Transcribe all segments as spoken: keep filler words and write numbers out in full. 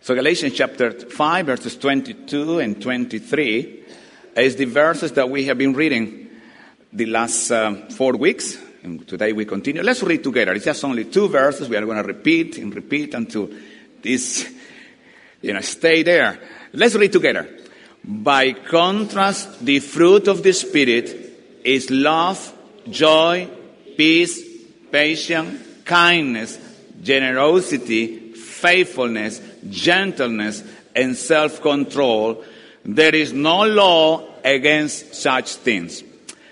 So Galatians chapter five, verses twenty-two and twenty-three is the verses that we have been reading the last um, four weeks. And today we continue. Let's read together. It's just only two verses. We are going to repeat and repeat until this, you know, stay there. Let's read together. By contrast, the fruit of the Spirit is love, joy, peace, patience, kindness, generosity, faithfulness, gentleness, and self-control. There is no law against such things.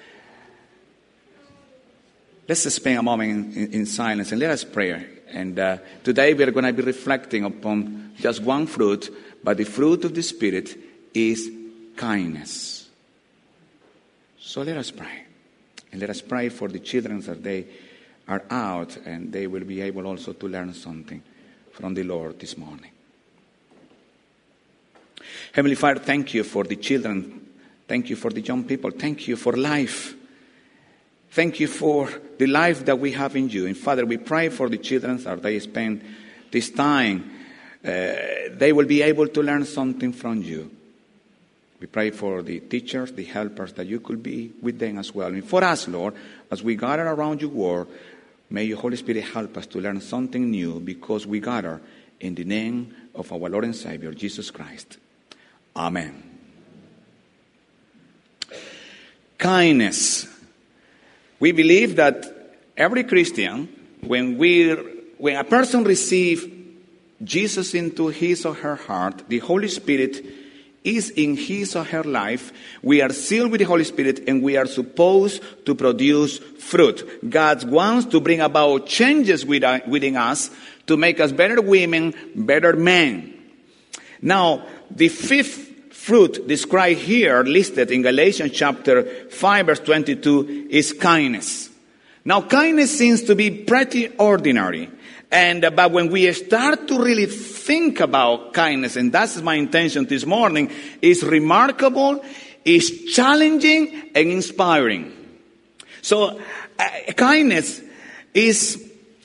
Let's spend a moment in, in, in silence and let us pray. And uh, today we are going to be reflecting upon just one fruit, but the fruit of the Spirit is kindness. So let us pray. And let us pray for the children that they are out and they will be able also to learn something from the Lord this morning. Heavenly Father, thank you for the children. Thank you for the young people. Thank you for life. Thank you for the life that we have in you. And Father, we pray for the children as they spend this time. Uh, they will be able to learn something from you. We pray for the teachers, the helpers, that you could be with them as well. And for us, Lord, as we gather around your word, may your Holy Spirit help us to learn something new because we gather in the name of our Lord and Savior, Jesus Christ. Amen. Kindness. We believe that every Christian, when we, when a person receives Jesus into his or her heart, the Holy Spirit is in his or her life. We are sealed with the Holy Spirit and we are supposed to produce fruit. God wants to bring about changes within us to make us better women, better men. Now, the fifth fruit described here, listed in Galatians chapter five, verse twenty-two, is kindness. Now, kindness seems to be pretty ordinary. And uh, but when we start to really think about kindness, and that's my intention this morning, is remarkable, is challenging, and inspiring. So, uh, kindness is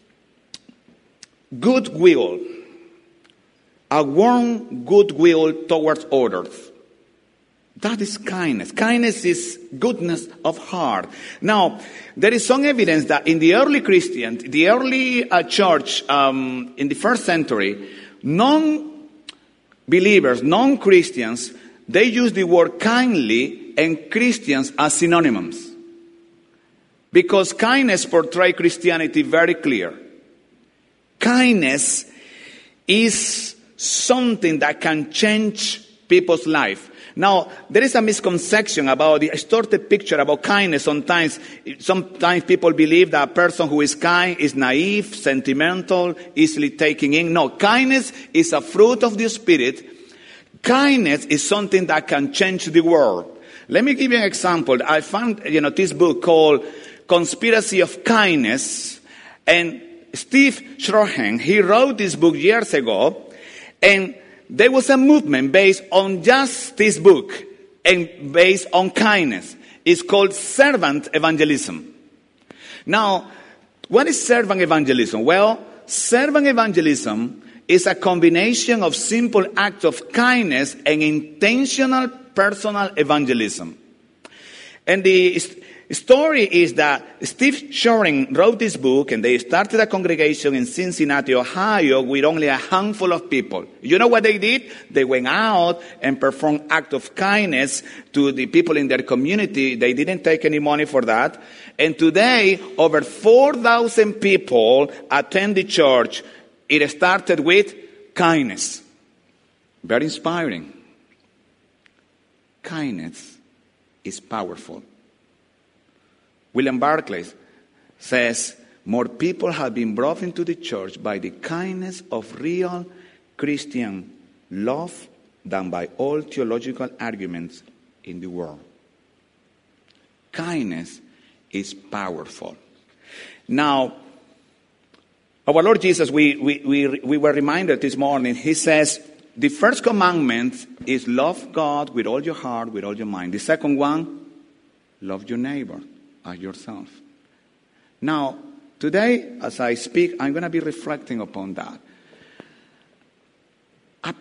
goodwill, a warm goodwill towards others. That is kindness. Kindness is goodness of heart. Now, there is some evidence that in the early Christian, the early uh, church um, in the first century, non-believers, non-Christians, they used the word kindly and Christians as synonyms. Because kindness portrays Christianity very clear. Kindness is something that can change people's life. Now, there is a misconception about the distorted picture about kindness. Sometimes, sometimes people believe that a person who is kind is naive, sentimental, easily taken in. No, kindness is a fruit of the Spirit. Kindness is something that can change the world. Let me give you an example. I found, you know, this book called Conspiracy of Kindness. And Steve Schrohen, he wrote this book years ago. And there was a movement based on just this book and based on kindness. It's called servant evangelism. Now, what is servant evangelism? Well, servant evangelism is a combination of simple acts of kindness and intentional personal evangelism. And the story is that Steve Shoring wrote this book and they started a congregation in Cincinnati, Ohio with only a handful of people. You know what they did? They went out and performed acts of kindness to the people in their community. They didn't take any money for that. And today, over four thousand people attend the church. It started with kindness. Very inspiring. Kindness is powerful. William Barclay says, more people have been brought into the church by the kindness of real Christian love than by all theological arguments in the world. Kindness is powerful. Now, our Lord Jesus, we, we, we, we were reminded this morning, he says, the first commandment is love God with all your heart, with all your mind. The second one, love your neighbor as yourself. Now, today, as I speak, I'm going to be reflecting upon that. A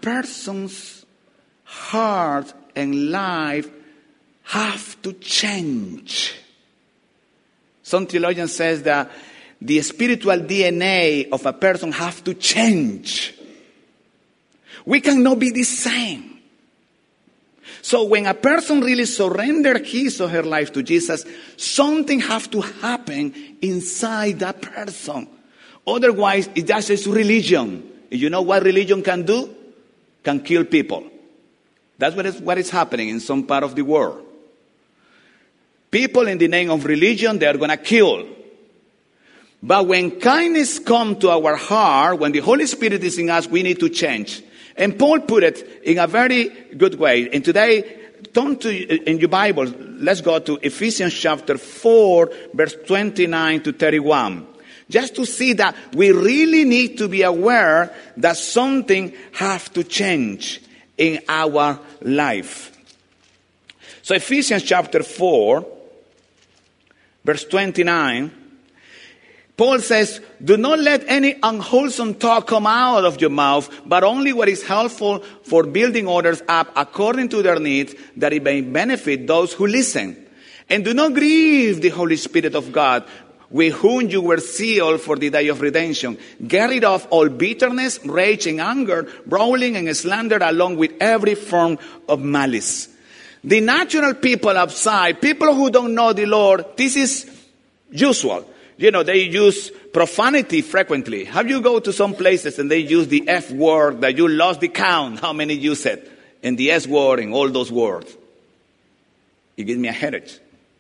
person's heart and life have to change. Some theologian says that the spiritual D N A of a person have to change. We cannot be the same. So when a person really surrenders his or her life to Jesus, something has to happen inside that person. Otherwise, it just is religion. You know what religion can do? Can kill people. That's what is, what is happening in some part of the world. People in the name of religion, they are going to kill. But when kindness comes to our heart, when the Holy Spirit is in us, we need to change. And Paul put it in a very good way. And today, turn to in your Bible, let's go to Ephesians chapter four, verse twenty-nine to thirty-one. Just to see that we really need to be aware that something has to change in our life. So Ephesians chapter four, verse twenty-nine, Paul says, do not let any unwholesome talk come out of your mouth, but only what is helpful for building others up according to their needs, that it may benefit those who listen. And do not grieve the Holy Spirit of God, with whom you were sealed for the day of redemption. Get rid of all bitterness, rage, and anger, brawling and slander, along with every form of malice. The natural people outside, people who don't know the Lord, this is usual. You know, they use profanity frequently. Have you go to some places and they use the F word that you lost the count, how many use it, and the S word and all those words? It gives me a headache.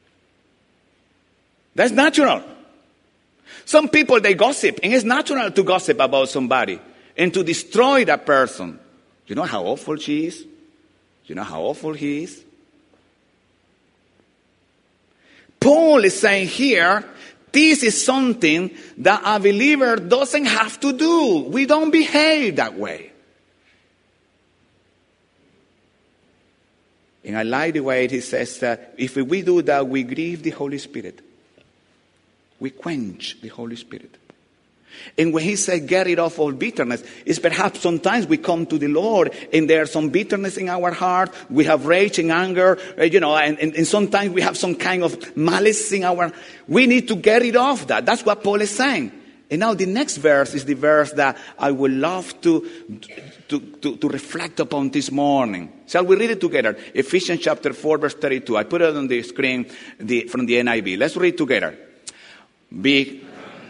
That's natural. Some people, they gossip, and it's natural to gossip about somebody and to destroy that person. You know how awful she is? You know how awful he is? Paul is saying here, this is something that a believer doesn't have to do. We don't behave that way. And I like the way he says that if we do that, we grieve the Holy Spirit. We quench the Holy Spirit. And when he said, get rid of all bitterness, it's perhaps sometimes we come to the Lord and there's some bitterness in our heart. We have rage and anger, you know, and, and, and sometimes we have some kind of malice in our... We need to get rid of that. That's what Paul is saying. And now the next verse is the verse that I would love to, to, to, to reflect upon this morning. Shall we read it together? Ephesians chapter four, verse thirty-two. I put it on the screen the, from the N I V. Let's read together. Be...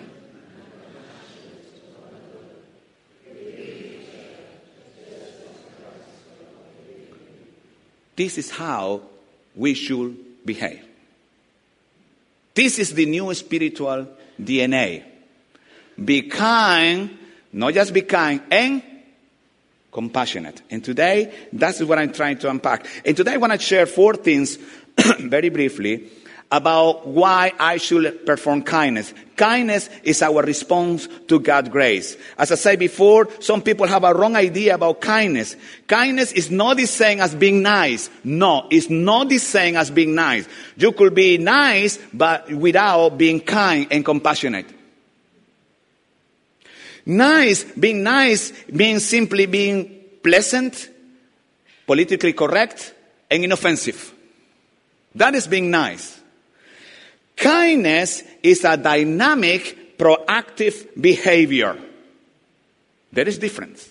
This is how we should behave. This is the new spiritual D N A. Be kind, not just be kind, and compassionate. And today, that's what I'm trying to unpack. And today I want to share four things, very briefly, about why I should perform kindness. Kindness is our response to God's grace. As I said before, some people have a wrong idea about kindness. Kindness is not the same as being nice. No, it's not the same as being nice. You could be nice, but without being kind and compassionate. Nice, being nice means simply being pleasant, politically correct, and inoffensive. That is being nice. Kindness is a dynamic, proactive behavior. There is difference.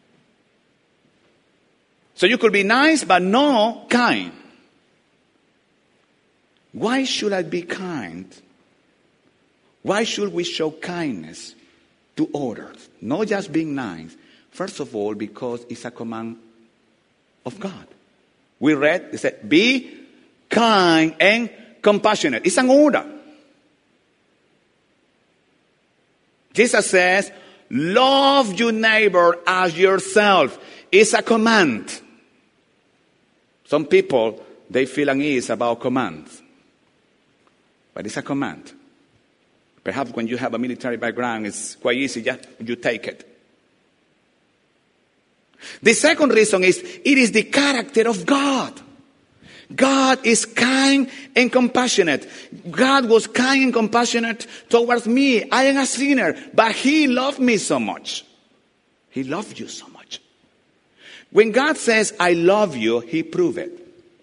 So you could be nice, but no kind. Why should I be kind? Why should we show kindness to others? Not just being nice. First of all, because it's a command of God. We read, it said, be kind and compassionate. It's an order. Jesus says, love your neighbor as yourself. It's a command. Some people, they feel uneasy about commands. But it's a command. Perhaps when you have a military background, it's quite easy, just you take it. The second reason is, it is the character of God. God is kind and compassionate. God was kind and compassionate towards me. I am a sinner, but He loved me so much. He loved you so much. When God says, I love you, he proves it.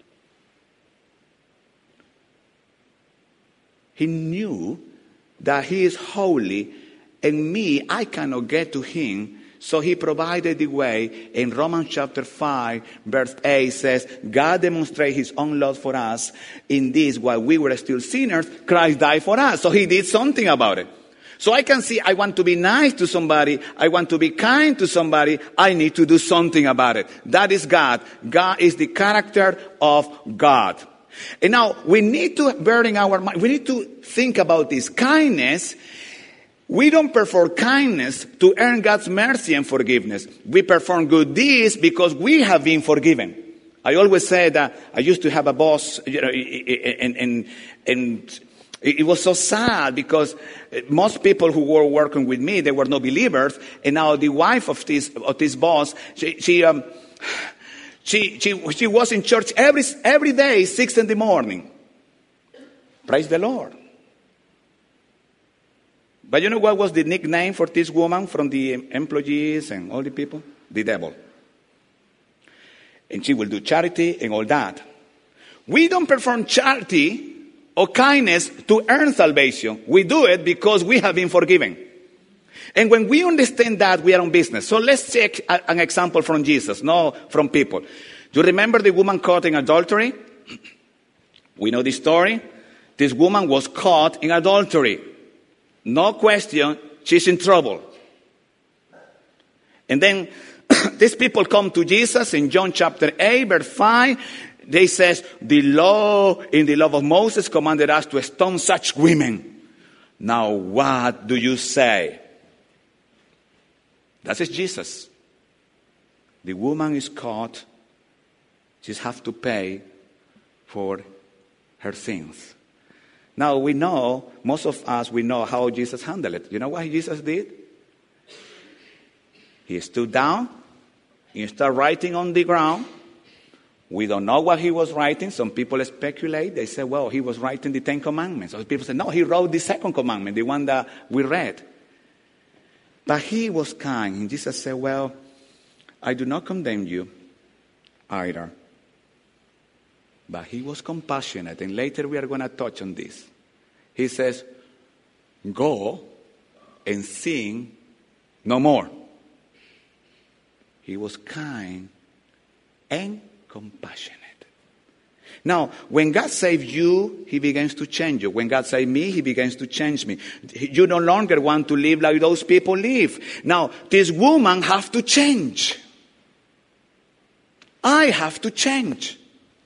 He knew that he is holy, and me, I cannot get to him, so he provided the way. In Romans chapter five, verse eight says, God demonstrated his own love for us. In this, while we were still sinners, Christ died for us. So he did something about it. So I can see, I want to be nice to somebody, I want to be kind to somebody, I need to do something about it. That is God. God is the character of God. And now, we need to bear in our mind, we need to think about this. Kindness, we don't perform kindness to earn God's mercy and forgiveness. We perform good deeds because we have been forgiven. I always say that I used to have a boss, you know, and, and, and it was so sad because most people who were working with me, they were no believers. And now the wife of this, of this boss, she, she, um, she, she, she was in church every, every day, six in the morning. Praise the Lord. But you know what was the nickname for this woman from the employees and all the people? The devil. And she will do charity and all that. We don't perform charity or kindness to earn salvation. We do it because we have been forgiven. And when we understand that, we are on business. So let's take a, an example from Jesus, not from people. Do you remember the woman caught in adultery? We know the story. This woman was caught in adultery. No question, she's in trouble. And then these people come to Jesus in John chapter eight, verse five. They says, the law, in the law of Moses, commanded us to stone such women. Now what do you say? That is Jesus. The woman is caught. She has to pay for her sins. Now we know, most of us, we know how Jesus handled it. You know what Jesus did? He stood down. He started writing on the ground. We don't know what he was writing. Some people speculate. They say, well, he was writing the Ten Commandments. Other people say, no, he wrote the second commandment, the one that we read. But he was kind. And Jesus said, well, I do not condemn you either. But he was compassionate. And later we are going to touch on this. He says, go and sin no more. He was kind and compassionate. Now, when God saves you, he begins to change you. When God saves me, he begins to change me. You no longer want to live like those people live. Now, this woman has to change. I have to change.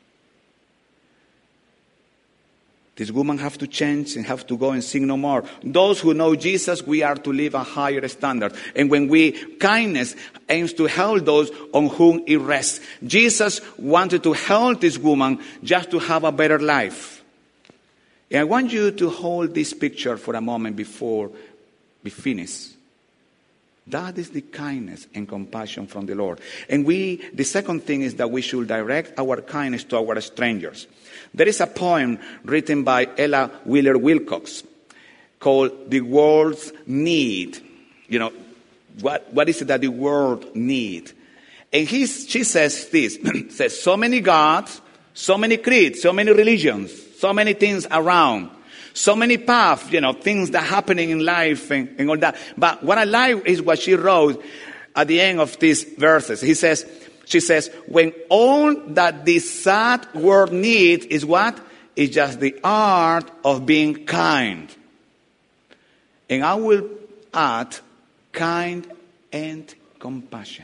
This woman have to change and have to go and sin no more. Those who know Jesus, we are to live a higher standard. And when we, kindness aims to help those on whom it rests. Jesus wanted to help this woman just to have a better life. And I want you to hold this picture for a moment before we finish. That is the kindness and compassion from the Lord. And we, the second thing is that we should direct our kindness to our strangers. There is a poem written by Ella Wheeler Wilcox called The World's Need. You know, what, what is it that the world needs? And he, she says this, says, so many gods, so many creeds, so many religions, so many things around, so many paths, you know, things that are happening in life and, and all that. But what I like is what she wrote at the end of these verses. He says, She says, when all that this sad world needs is what? Is just the art of being kind. And I will add, kind and compassionate.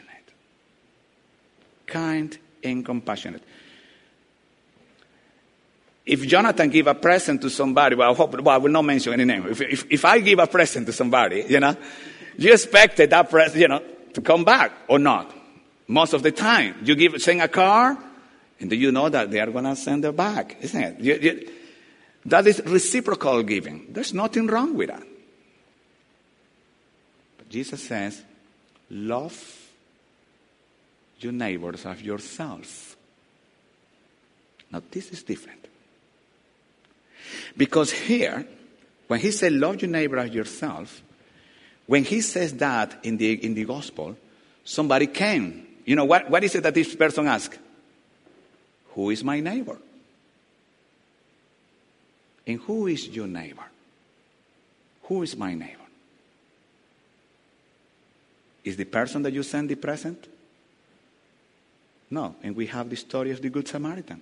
Kind and compassionate. If Jonathan give a present to somebody, well I, hope, well, I will not mention any name. If, if, if I give a present to somebody, you know, you expected that present, you know, to come back or not. Most of the time, you give send a car, and do you know that they are going to send it back, isn't it? You, you, that is reciprocal giving. There's nothing wrong with that. But Jesus says, love your neighbors as yourself. Now, this is different. Because here, when he said, love your neighbor as yourself, when he says that in the, in the gospel, somebody came You know, what, what is it that this person asks? Who is my neighbor? And who is your neighbor? Who is my neighbor? Is the person that you send the present? No. And we have the story of the Good Samaritan.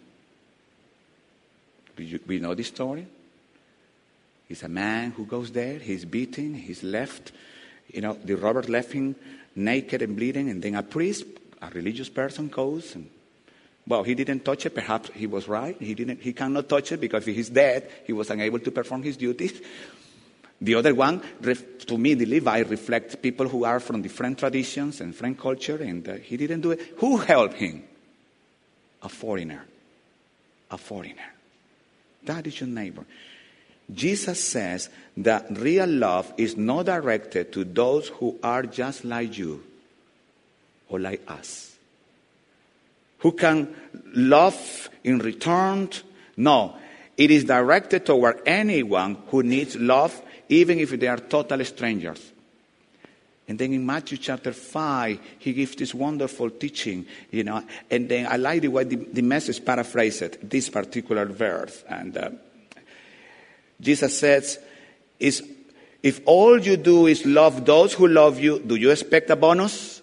We, we know the story. He's a man who goes there. He's beaten. He's left. You know, the robber left him naked and bleeding. And then a priest, a religious person, goes and, well, he didn't touch it. Perhaps he was right. He didn't. He cannot touch it because if he's dead, he was unable to perform his duties. The other one, to me, the Levi reflects people who are from different traditions and different culture, and uh, he didn't do it. Who helped him? A foreigner. A foreigner. That is your neighbor. Jesus says that real love is not directed to those who are just like you or like us. Who can love in return? No. It is directed toward anyone who needs love, even if they are total strangers. And then in Matthew chapter five, he gives this wonderful teaching, you know. And then I like the way the, the message paraphrased this particular verse. And uh, Jesus says, "Is if all you do is love those who love you, do you expect a bonus?"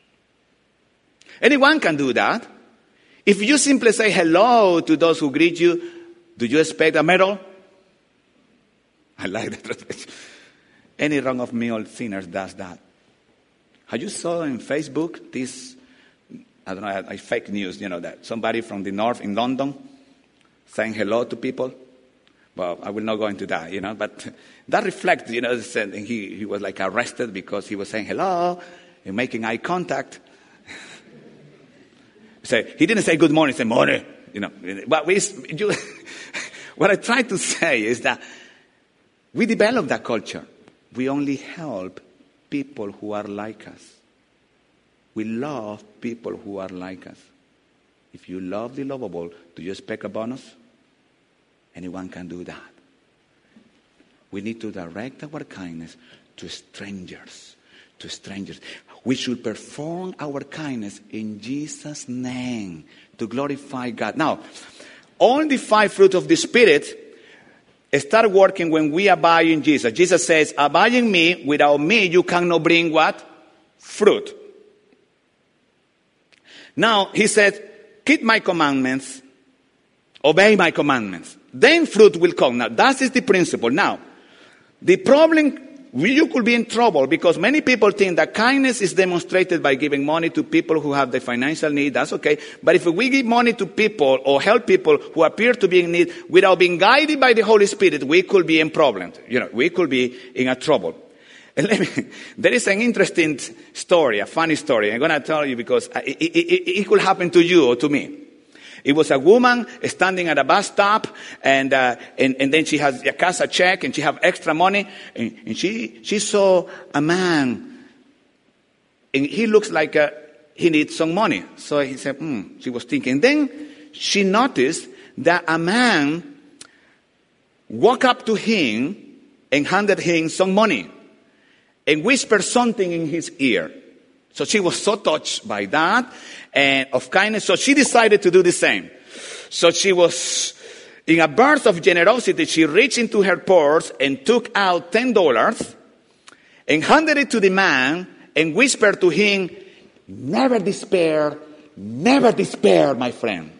Anyone can do that. If you simply say hello to those who greet you, do you expect a medal? I like that translation. Any wrong of me, all sinners, does that. Have you saw on Facebook this, I don't know, like fake news, you know, that somebody from the north in London saying hello to people? Well, I will not go into that, you know, but that reflects, you know, he, he was like arrested because he was saying hello and making eye contact. So he didn't say good morning, he said morning, you know. But we, you, what I try to say is that we develop that culture. We only help people who are like us. We love people who are like us. If you love the lovable, do you expect a bonus? Anyone can do that. We need to direct our kindness to strangers. To strangers. We should perform our kindness in Jesus' name to glorify God. Now, all the five fruits of the Spirit start working when we abide in Jesus. Jesus says, abide in me. Without me, you cannot bring what? Fruit. Now, he said, keep my commandments. Obey my commandments. Then fruit will come. Now, that is the principle. Now, the problem, you could be in trouble because many people think that kindness is demonstrated by giving money to people who have the financial need. That's okay. But if we give money to people or help people who appear to be in need without being guided by the Holy Spirit, we could be in problems. You know, we could be in a trouble. And let me, there is an interesting story, a funny story. I'm going to tell you because it, it, it, it could happen to you or to me. It was a woman standing at a bus stop, and uh, and, and then she has a casa check, and she have extra money, and, and she she saw a man, and he looks like a, he needs some money. So he said, hmm, she was thinking. Then she noticed that a man walked up to him and handed him some money, and whispered something in his ear. So she was so touched by that and of kindness. So she decided to do the same. So she was, in a burst of generosity, she reached into her purse and took out ten dollars and handed it to the man and whispered to him, never despair, never despair, my friend.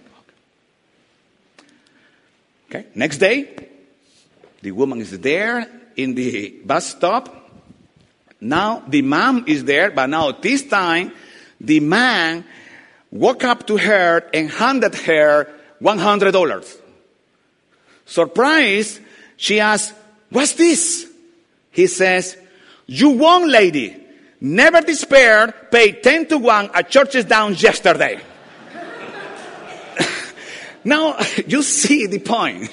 Okay. Next day, the woman is there in the bus stop. Now the mom is there, but now this time the man walked up to her and handed her one hundred dollars. Surprised, she asked, what's this? He says, you won, lady. Never despair, pay ten to one at Churches Down yesterday. Now, you see the point.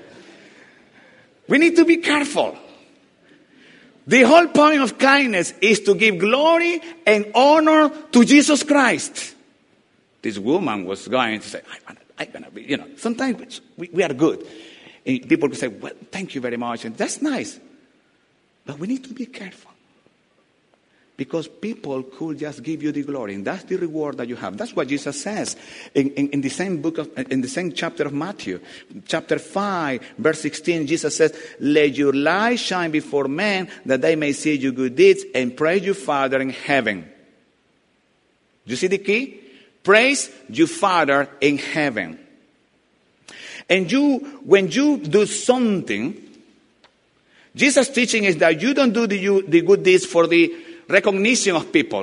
We need to be careful. The whole point of kindness is to give glory and honor to Jesus Christ. This woman was going to say, I'm going to be, you know, sometimes we, we are good. And people will say, well, thank you very much. And that's nice. But we need to be careful. Because people could just give you the glory, and that's the reward that you have. That's what Jesus says in, in, in the same book of, in the same chapter of Matthew, chapter five, verse sixteen. Jesus says, "Let your light shine before men, that they may see your good deeds and praise your Father in heaven." You see the key? Praise your Father in heaven. And you, when you do something, Jesus' teaching is that you don't do the, you, the good deeds for the recognition of people.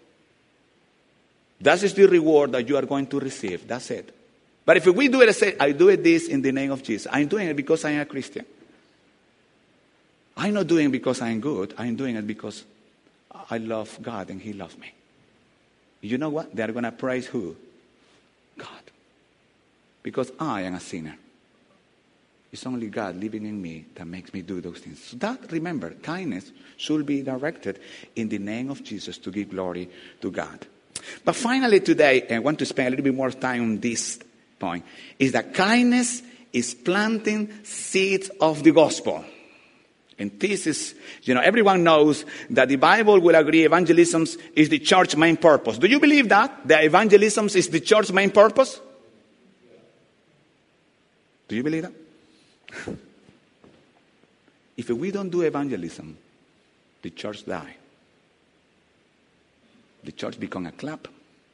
That is the reward that you are going to receive. That's it. But if we do it, I say, I do it this in the name of Jesus. I'm doing it because I am a Christian. I'm not doing it because I'm good. I'm doing it because I love God and He loves me. You know what? They're going to praise who? God. Because I am a sinner. It's only God living in me that makes me do those things. So that, remember, kindness should be directed in the name of Jesus to give glory to God. But finally today, I want to spend a little bit more time on this point, is that kindness is planting seeds of the gospel. And this is, you know, everyone knows that the Bible will agree evangelism is the church's main purpose. Do you believe that? That evangelism is the church's main purpose? Do you believe that? If we don't do evangelism, the church die. The church becomes a club.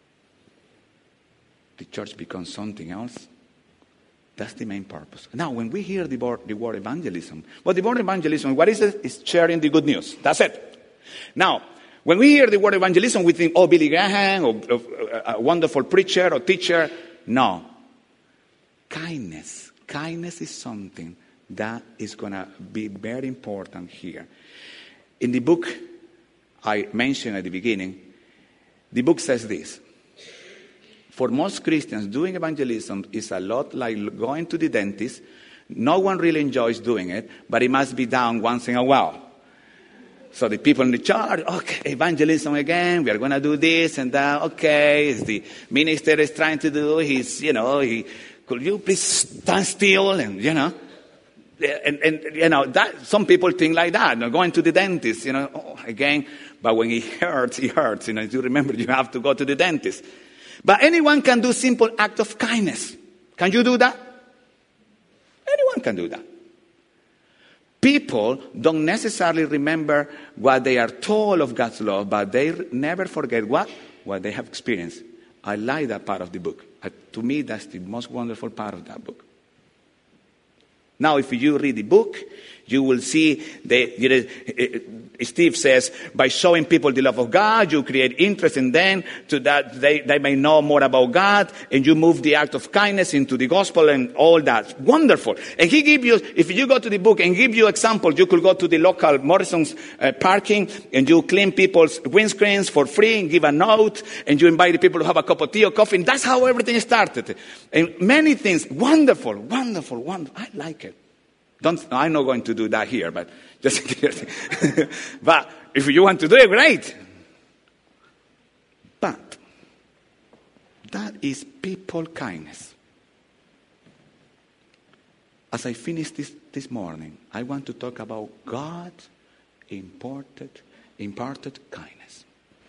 The church becomes something else. That's the main purpose. Now, when we hear the word, the word evangelism, well, the word evangelism, what is it? It's sharing the good news. That's it. Now, when we hear the word evangelism, we think, oh, Billy Graham, or, or a wonderful preacher or teacher. No. Kindness. Kindness is something that is going to be very important here. In the book I mentioned at the beginning, the book says this. For most Christians, doing evangelism is a lot like going to the dentist. No one really enjoys doing it, but it must be done once in a while. So the people in the church, okay, evangelism again, we are going to do this and that. Okay, it's the minister is trying to do, he's, you know, he... Could you please stand still? And, you know, and, and you know, that, some people think like that. You know, going to the dentist, you know, oh, again, but when it hurts, it hurts. You know, you remember you have to go to the dentist. But anyone can do simple act of kindness. Can you do that? Anyone can do that. People don't necessarily remember what they are told of God's love, but they never forget what? What they have experienced. I like that part of the book. Uh, to me, that's the most wonderful part of that book. Now, if you read the book, you will see that, you know, Steve says, by showing people the love of God, you create interest in them so that they, they may know more about God, and you move the act of kindness into the gospel and all that. Wonderful. And he give you, if you go to the book and give you examples, you could go to the local Morrison's uh, parking and you clean people's windscreens for free and give a note and you invite the people to have a cup of tea or coffee. And that's how everything started. And many things, wonderful, wonderful, wonderful. I like it. Don't, I'm not going to do that here, but just but if you want to do it, great. But that is people kindness. As I finish this, this morning, I want to talk about God's imparted, imparted kindness.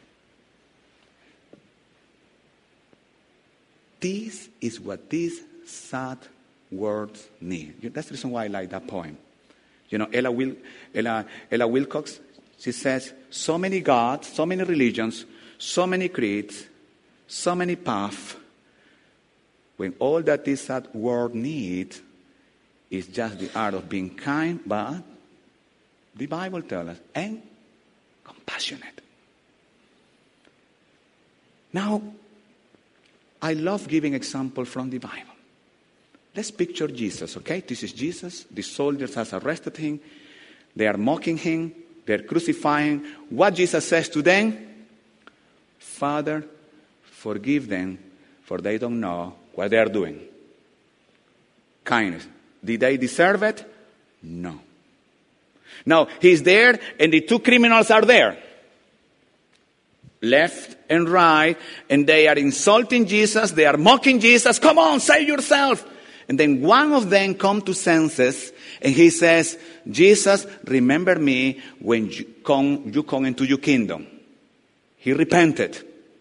This is what these sad words need. That's the reason why I like that poem. You know, Ella, Wil- Ella, Ella Wilcox, she says, so many gods, so many religions, so many creeds, so many paths, when all that this sad world needs is just the art of being kind, but the Bible tells us, and compassionate. Now, I love giving examples from the Bible. Let's picture Jesus, okay? This is Jesus. The soldiers have arrested him. They are mocking him. They're crucifying. What Jesus says to them? Father, forgive them, for they don't know what they are doing. Kindness. Did they deserve it? No. Now, he's there, and the two criminals are there. Left and right, and they are insulting Jesus. They are mocking Jesus. Come on, save yourself. And then one of them comes to senses, and he says, Jesus, remember me when you come, you come into your kingdom. He repented.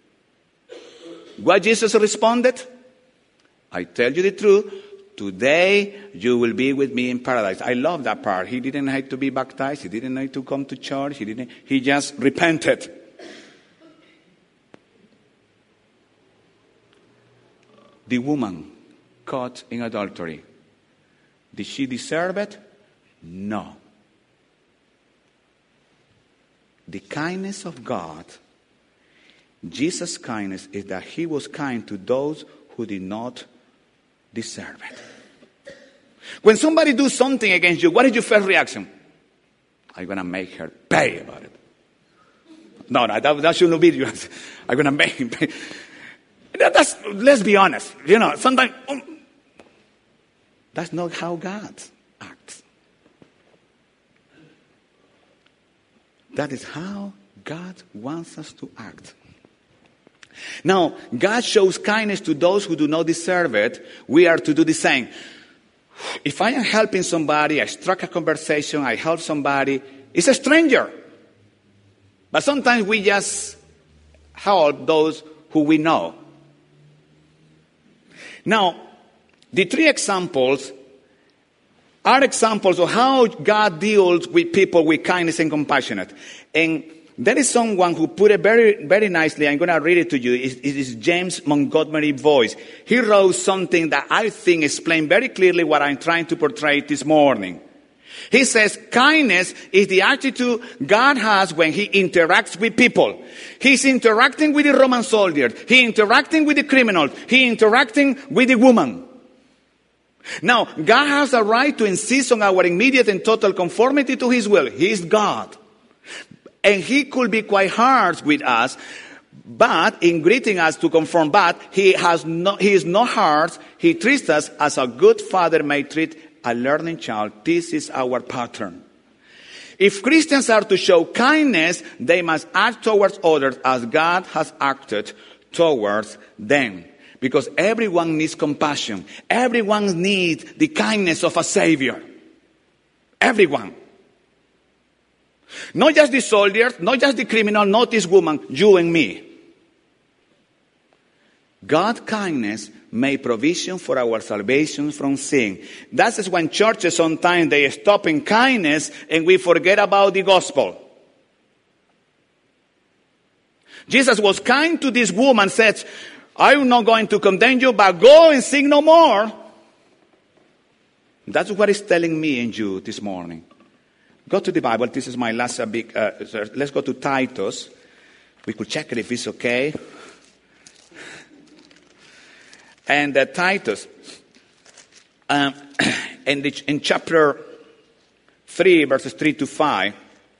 What Jesus responded? I tell you the truth, today you will be with me in paradise. I love that part. He didn't have to be baptized. He didn't have to come to church. He didn't. He just repented. The woman caught in adultery, did she deserve it? No. The kindness of God, Jesus' kindness, is that he was kind to those who did not deserve it. When somebody does something against you, what is your first reaction? I'm going to make her pay about it. No, no, that, that shouldn't be your I'm going to make him pay. That, that's, let's be honest. You know, sometimes, um, that's not how God acts. That is how God wants us to act. Now, God shows kindness to those who do not deserve it. We are to do the same. If I am helping somebody, I struck a conversation, I help somebody, it's a stranger. But sometimes we just help those who we know. Now, the three examples are examples of how God deals with people with kindness and compassion. And there is someone who put it very, very nicely. I'm going to read it to you. It, it is James Montgomery Boyce. He wrote something that I think explains very clearly what I'm trying to portray this morning. He says, kindness is the attitude God has when he interacts with people. He's interacting with the Roman soldiers. He's interacting with the criminals. He's interacting with the woman. Now, God has a right to insist on our immediate and total conformity to his will. He is God. And he could be quite harsh with us, but in greeting us to conform, but he has no, he is not harsh. He treats us as a good father may treat a learning child. This is our pattern. If Christians are to show kindness, they must act towards others as God has acted towards them. Because everyone needs compassion. Everyone needs the kindness of a Savior. Everyone. Not just the soldiers, not just the criminal, not this woman, you and me. God's kindness made provision for our salvation from sin. That's when churches sometimes they stop in kindness and we forget about the gospel. Jesus was kind to this woman, said, I'm not going to condemn you, but go and sin no more. That's what he's telling me and you this morning. Go to the Bible. This is my last uh, big, uh, let's go to Titus. We could check it if it's okay. And uh, Titus, um, in, the, in chapter three, verses three to five,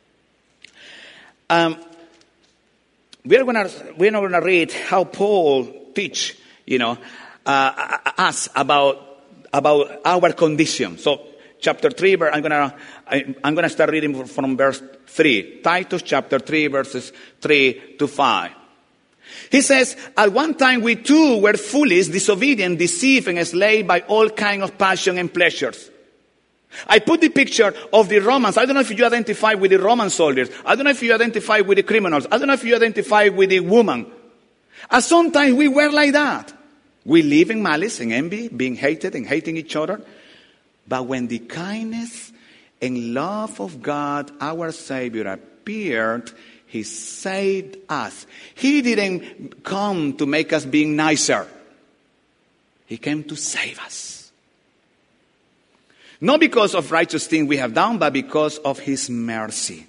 um, we're going to we're not going to read how Paul teach, you know, uh, us about about our condition. So, chapter three, I'm going to I'm going to start reading from verse three. Titus chapter three, verses three to five. He says, at one time we too were foolish, disobedient, deceived, and enslaved by all kinds of passion and pleasures. I put the picture of the Romans. I don't know if you identify with the Roman soldiers. I don't know if you identify with the criminals. I don't know if you identify with the woman. And sometimes we were like that. We live in malice and envy, being hated and hating each other. But when the kindness and love of God, our Savior, appeared, he saved us. He didn't come to make us being nicer. He came to save us. Not because of righteous things we have done, but because of his mercy.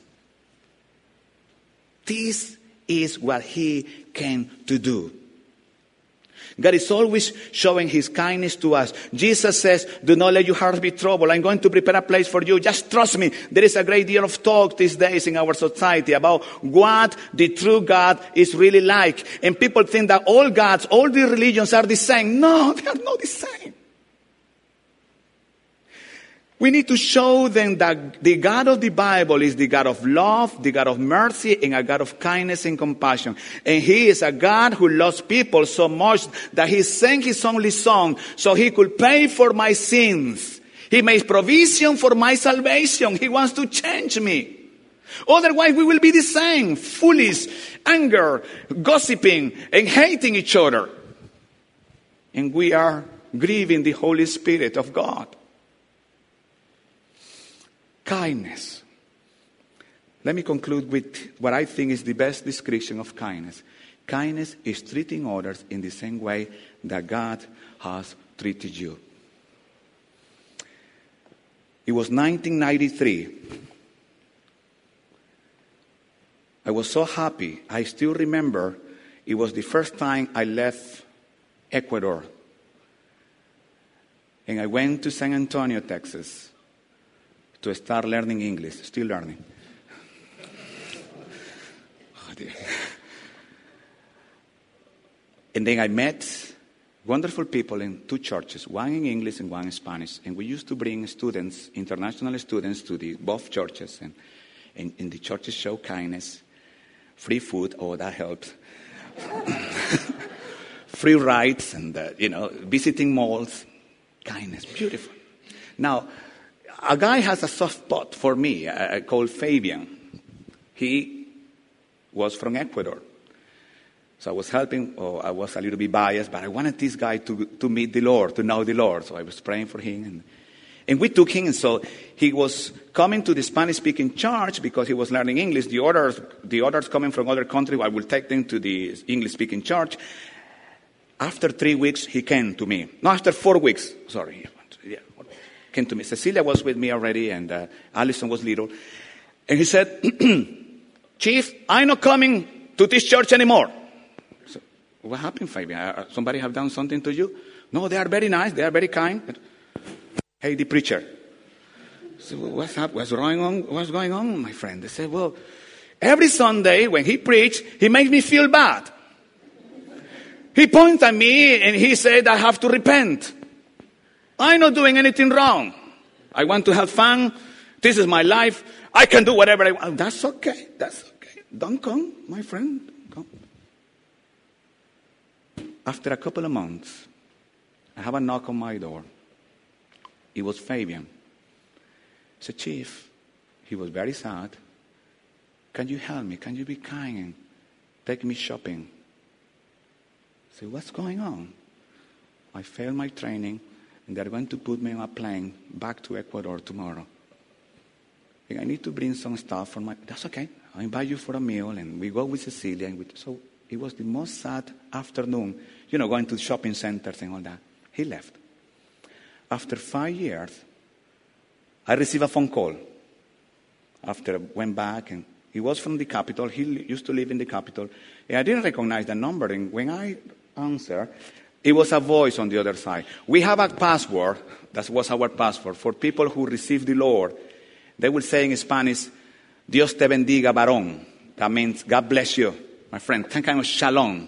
This is what he came to do. God is always showing his kindness to us. Jesus says, do not let your hearts be troubled. I'm going to prepare a place for you. Just trust me. There is a great deal of talk these days in our society about what the true God is really like. And people think that all gods, all the religions are the same. No, they are not the same. We need to show them that the God of the Bible is the God of love, the God of mercy, and a God of kindness and compassion. And he is a God who loves people so much that he sent his only son so he could pay for my sins. He made provision for my salvation. He wants to change me. Otherwise, we will be the same, foolish, anger, gossiping, and hating each other. And we are grieving the Holy Spirit of God. Kindness. Let me conclude with what I think is the best description of kindness. Kindness is treating others in the same way that God has treated you. It was nineteen ninety-three. I was so happy. I still remember it was the first time I left Ecuador. And I went to San Antonio, Texas, to start learning English. Still learning. Oh, dear. And then I met wonderful people in two churches, one in English and one in Spanish. And we used to bring students, international students, to the both churches. And, and, and the churches show kindness. Free food, oh, that helps. Free rides and, uh, you know, visiting malls. Kindness, beautiful. Now, a guy has a soft spot for me uh, called Fabian. He was from Ecuador. So I was helping, oh, I was a little bit biased, but I wanted this guy to, to meet the Lord, to know the Lord. So I was praying for him. And, and we took him, and so he was coming to the Spanish-speaking church because he was learning English. The others, the others coming from other countries, I will take them to the English-speaking church. After three weeks, he came to me. No, after four weeks, sorry. Yeah, came to me. Cecilia was with me already, and uh, Allison was little. And he said, Chief, I'm not coming to this church anymore. So, what happened, Fabian? Somebody have done something to you? No, they are very nice. They are very kind. Hey, the preacher. So what's up? What's going on? What's going on, my friend? They said, well, every Sunday when he preached, he makes me feel bad. He points at me and he said, I have to repent. I'm not doing anything wrong. I want to have fun. This is my life. I can do whatever I want. That's okay. That's okay. Don't come, my friend. Don't come. After a couple of months, I have a knock on my door. It was Fabian. I said, Chief, he was very sad. Can you help me? Can you be kind and take me shopping? I said, what's going on? I failed my training, and they're going to put me on a plane back to Ecuador tomorrow. And I need to bring some stuff for my... That's okay. I'll invite you for a meal, and we go with Cecilia. And we... So it was the most sad afternoon, you know, going to shopping centers and all that. He left. After five years, I received a phone call. After I went back, and he was from the capital. He used to live in the capital. And I didn't recognize the number. And when I answered, it was a voice on the other side. We have a password. That was our password. For people who receive the Lord, they will say in Spanish, Dios te bendiga, varón. That means, God bless you, my friend. Some kind of shalom.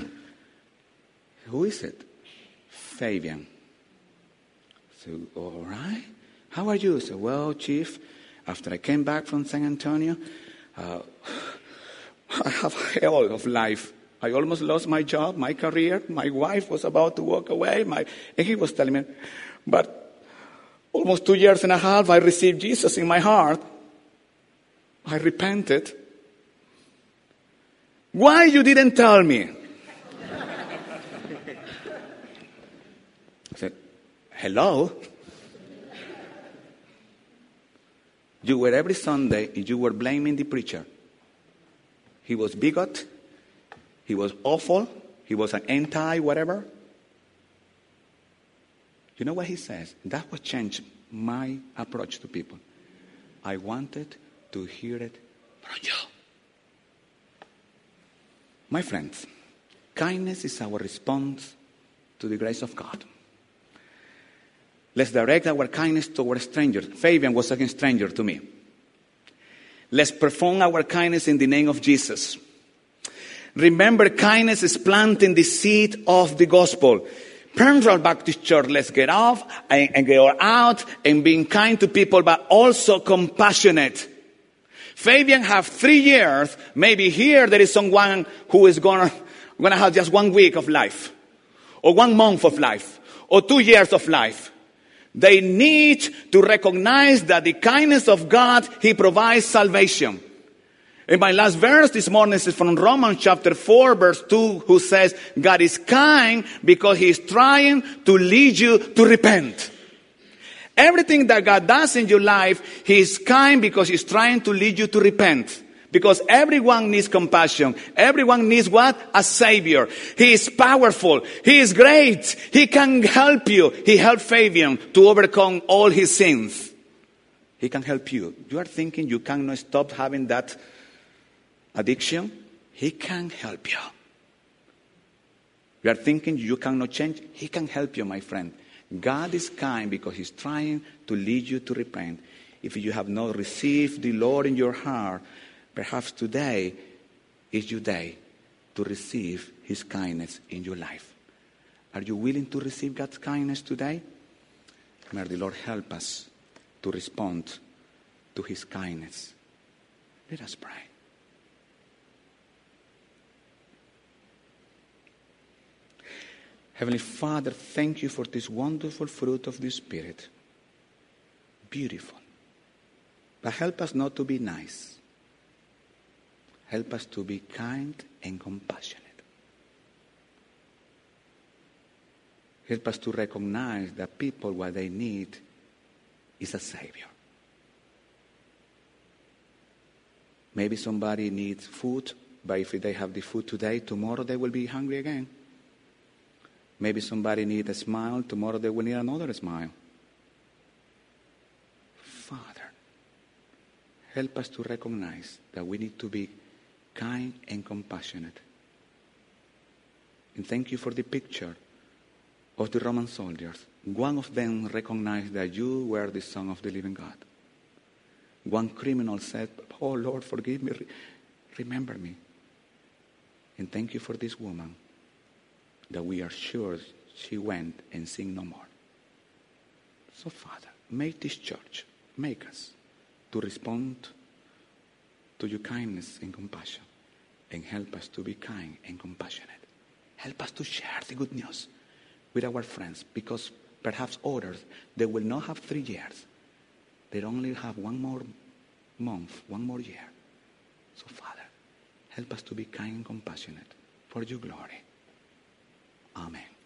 Who is it? Fabian. So, all right. How are you? I said, well, Chief, after I came back from San Antonio, uh, I have hell of life. I almost lost my job, my career. My wife was about to walk away. My, and he was telling me, but almost two years and a half, I received Jesus in my heart. I repented. Why you didn't tell me? I said, hello? You were every Sunday, and you were blaming the preacher. He was bigot. He was awful. He was an anti-whatever. You know what he says? That what changed my approach to people. I wanted to hear it from you. My friends, kindness is our response to the grace of God. Let's direct our kindness toward strangers. Fabian was a stranger to me. Let's perform our kindness in the name of Jesus. Remember, kindness is planting the seed of the gospel. Penrod Baptist Church, let's get off and, and get out and being kind to people, but also compassionate. Fabian have three years. Maybe here there is someone who is gonna, gonna have just one week of life, or one month of life, or two years of life. They need to recognize that the kindness of God, He provides salvation. And my last verse this morning is from Romans chapter four, verse two, who says, God is kind because He is trying to lead you to repent. Everything that God does in your life, He is kind because He's trying to lead you to repent. Because everyone needs compassion. Everyone needs what? A Savior. He is powerful. He is great. He can help you. He helped Fabian to overcome all his sins. He can help you. You are thinking you cannot stop having that addiction? He can help you. You are thinking you cannot change? He can help you, my friend. God is kind because He's trying to lead you to repent. If you have not received the Lord in your heart, perhaps today is your day to receive His kindness in your life. Are you willing to receive God's kindness today? May the Lord help us to respond to His kindness. Let us pray. Heavenly Father, thank You for this wonderful fruit of the Spirit. Beautiful. But help us not to be nice. Help us to be kind and compassionate. Help us to recognize that people, what they need is a Savior. Maybe somebody needs food, but if they have the food today, tomorrow they will be hungry again. Maybe somebody needs a smile, tomorrow they will need another smile. Father, help us to recognize that we need to be kind and compassionate. And thank You for the picture of the Roman soldiers. One of them recognized that You were the Son of the living God. One criminal said, oh Lord, forgive me, remember me. And thank You for this woman that we are sure she went and sinned no more. So Father, make this church, make us to respond to Your kindness and compassion, and help us to be kind and compassionate. Help us to share the good news with our friends, because perhaps others, they will not have three years. They only have one more month, one more year. So Father, help us to be kind and compassionate for Your glory. Amen.